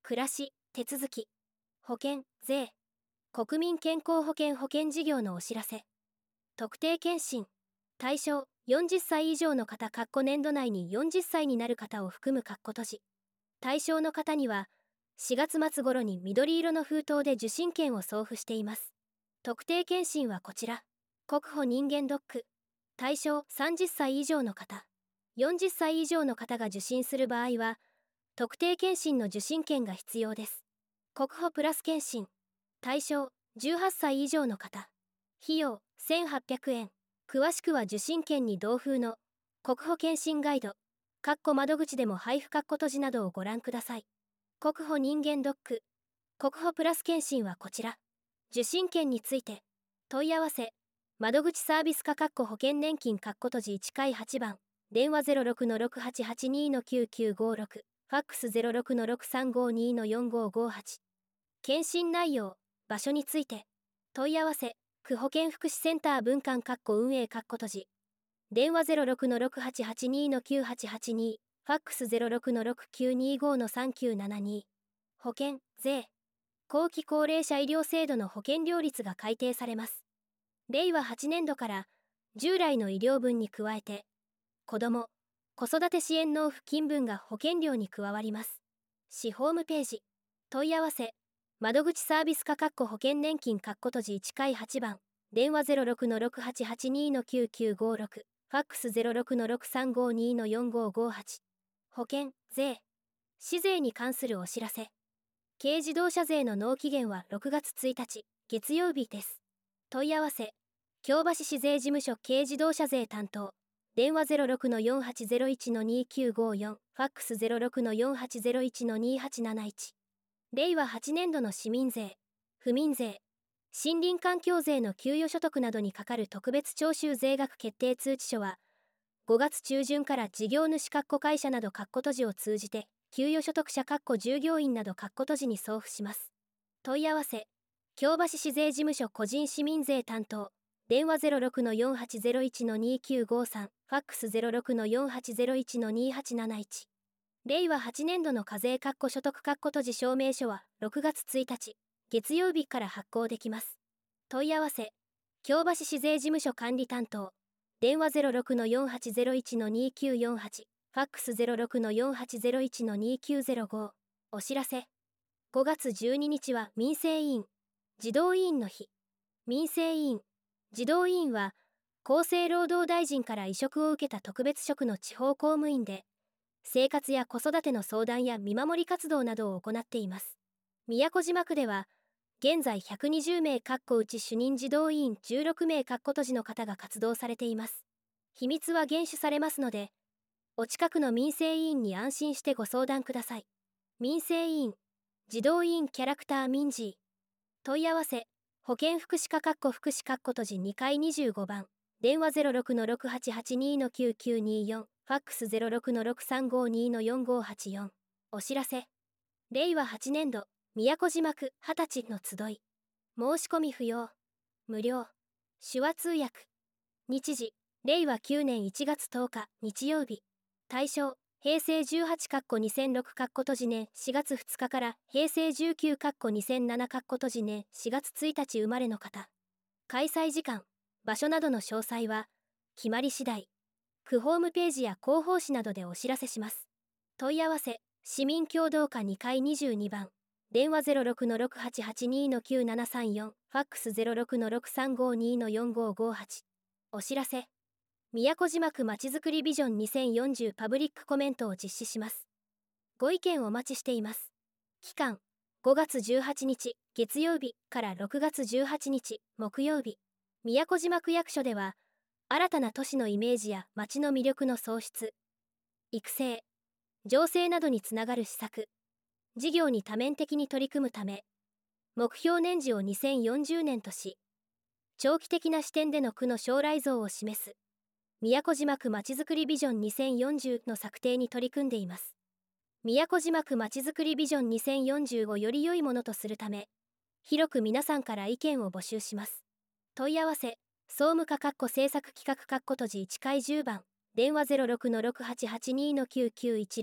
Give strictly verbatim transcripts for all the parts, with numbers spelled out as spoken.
暮らし、手続き、保険、税、国民健康保険保険事業のお知らせ。特定健診。対象、よんじゅっさい以上の方年度内によんじゅっさいになる方を含む閉じ。対象の方には、しがつ末頃に緑色の封筒で受診券を送付しています。特定健診はこちら。国保人間ドック。対象さんじゅっさい以上の方。よんじゅっさい以上の方が受診する場合は、特定健診の受診券が必要です。国保プラス健診。対象じゅうはっさい以上の方。費用せんはっぴゃくえん。詳しくは受診券に同封の国保健診ガイド、窓口でも配布閉じなどをご覧ください。国保人間ドック。国保プラス健診はこちら。受診券について、問い合わせ、窓口サービス課保険年金閉じいちかいはちばん、電話 ゼロろくのろくはちはちにのきゅうきゅうごろく、ファックス ゼロろくのろくさんごにのよんごごはち。検診内容、場所について、問い合わせ、区保健福祉センター分館運営閉じ。電話 ゼロろくのろくはちはちにのきゅうはちはちに、ファックス ゼロろくのろくきゅうにごのさんきゅうななに。保険、税、後期高齢者医療制度の保険料率が改定されます。れいわはちねんどから従来の医療分に加えて、子ども・子育て支援納付金分が保険料に加わります。市ホームページ、問い合わせ、窓口サービス課保険年金閉じいちかいはちばん、電話 ゼロろくのろくはちはちにのきゅうきゅうごろく、ファックス ゼロろくのろくさんごにのよんごごはち。保険、税、市税に関するお知らせ。軽自動車税の納期限はろくがつついたち、月曜日です。問い合わせ、京橋市税事務所軽自動車税担当、電話 ゼロろくのよんはちゼロいちのにきゅうごよん、ファックス ゼロろくのよんはちゼロいちのにはちなないち。れいわはちねんどの市民税、府民税、森林環境税の給与所得などにかかる特別徴収税額決定通知書は、ごがつちゅうじゅんから事業主会社など閉じを通じて、給与所得者従業員など閉じに送付します。問い合わせ、京橋市税事務所個人市民税担当、電話 ゼロろくのよんはちゼロいちのにきゅうごさん、ファックス ゼロろくのよんはちゼロいちのにはちなないち。れいわはちねんどの課税所得閉じ証明書はろくがつついたち、月曜日から発行できます。問い合わせ、京橋市税事務所管理担当、電話 ゼロろくのよんはちゼロいちのにきゅうよんはち、ファックス ゼロろくのよんはちゼロいちのにきゅうゼロご。お知らせ。ごがつじゅうににちは民生委員、児童委員の日。民生委員、児童委員は、厚生労働大臣から委嘱を受けた特別職の地方公務員で、生活や子育ての相談や見守り活動などを行っています。宮古島区では、現在ひゃくにじゅうめいうち主任児童委員じゅうろくめい閉じの方が活動されています。秘密は厳守されますので、お近くの民生委員に安心してご相談ください。民生委員、児童委員キャラクター民事。問い合わせ、保健福祉課福祉閉じにかいにじゅうごばん、電話 ゼロろくのろくはちはちにのきゅうきゅうによん、ファックス ゼロろくのろくさんごにのよんごはちよん。お知らせ。れいわはちねんど、宮古島区はたちの集い。申し込み不要。無料。手話通訳。日時、れいわきゅうねんいちがつとおか、日曜日。対象、へいせいじゅうはちにせんろく閉じ年しがつふつかからへいせいじゅうきゅうにせんなな閉じ年しがつついたち生まれの方。開催時間、場所などの詳細は、決まり次第、区ホームページや広報誌などでお知らせします。問い合わせ、市民協働課にかいにじゅうにばん、電話 ゼロろくのろくはちはちにのきゅうななさんよん、ファックス ゼロろくのろくさんごにのよんごごはち。お知らせ。宮古島区まちづくりビジョンにせんよんじゅうパブリックコメントを実施します。ご意見お待ちしています。期間、ごがつじゅうはちにち月曜日からろくがつじゅうはちにち木曜日。宮古島区役所では、新たな都市のイメージや街の魅力の創出、育成、醸成などにつながる施策、事業に多面的に取り組むため、目標年次をにせんよんじゅうねんとし、長期的な視点での区の将来像を示す、宮古島区まちづくりビジョンにせんよんじゅうの策定に取り組んでいます。宮古島区まちづくりビジョンにせんよんじゅうをより良いものとするため、広く皆さんから意見を募集します。問い合わせ、総務課政策企画閉じいちかいじゅうばん、電話 ゼロろくのろくはちはちにのきゅうきゅういちろく、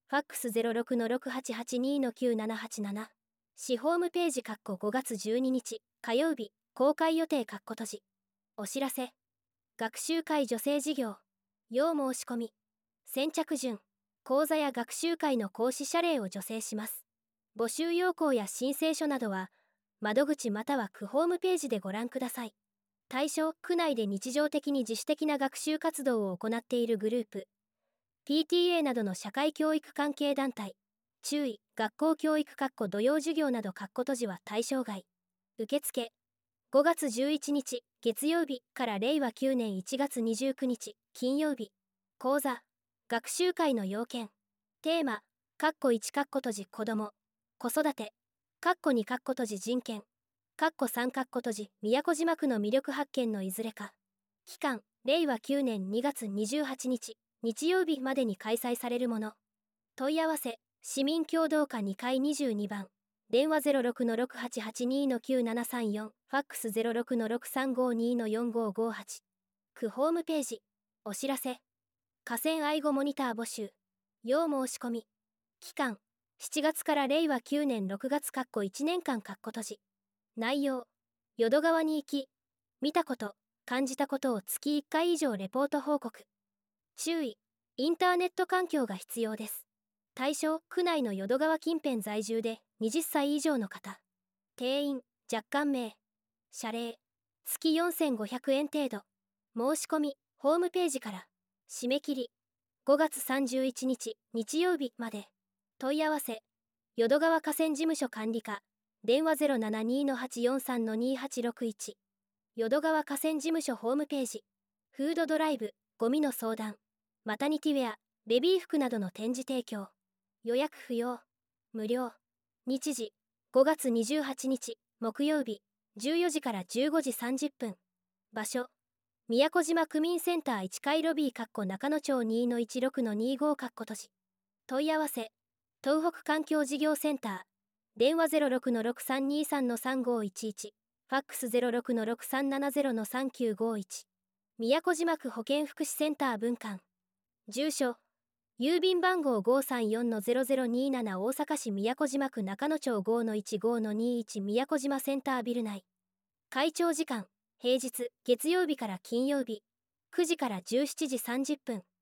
ファックス ゼロろくのろくはちはちにのきゅうななはちなな。市ホームページごがつじゅうににち火曜日公開予定閉じ。お知らせ。学習会助成事業要申し込み先着順講座や学習会の講師謝礼を助成します。募集要項や申請書などは窓口または区ホームページでご覧ください。対象区内で日常的に自主的な学習活動を行っているグループ ピーティーエー などの社会教育関係団体。注意、学校教育土曜授業など閉じは対象外。受付ごがつじゅういちにち月曜日かられいわきゅうねんいちがつにじゅうくにち金曜日。講座学習会の要件テーマいち閉じ子ども子育てに閉じ人権さん閉じ宮古島区の魅力発見のいずれか。期間れいわきゅうねんにがつにじゅうはちにち日曜日までに開催されるもの。問い合わせ市民協働課にかいにじゅうにばん電話 ゼロろくのろくはちはちにのきゅうななさんよん ファックス ゼロろくのろくさんごにのよんごごはち。区ホームページお知らせ河川愛護モニター募集要申し込み期間しちがつかられいわきゅうねんろくがついちねんかん閉じ。内容淀川に行き見たこと感じたことを月いっかい以上レポート報告。注意インターネット環境が必要です。対象区内の淀川近辺在住ではたち以上の方。定員若干名謝礼月よんせんごひゃくえん程度。申し込みホームページから締め切りごがつさんじゅういちにち日曜日まで。問い合わせ淀川河川事務所管理課電話 ゼロななにのはちよんさんのにはちろくいち。淀川河川事務所ホームページフードドライブゴミの相談マタニティウェアベビー服などの展示提供予約不要無料。日時ごがつにじゅうはちにち木曜日じゅうよじからじゅうごじさんじゅっぷん。場所宮古島区民センターいちかいロビー中野町 にのいちろくのにご閉じ。問い合わせ東北環境事業センター電話 ゼロろくのろくさんにさんのさんごいちいちファックス ゼロろくのろくさんななゼロのさんきゅうごいち。宮古島区保健福祉センター分館住所郵便番号 ごさんよんのゼロゼロになな 大阪市宮古島区中野町 ごのいちごのにいち宮古島センタービル内。開庁時間平日月曜日から金曜日くじからじゅうしちじさんじゅっぷん。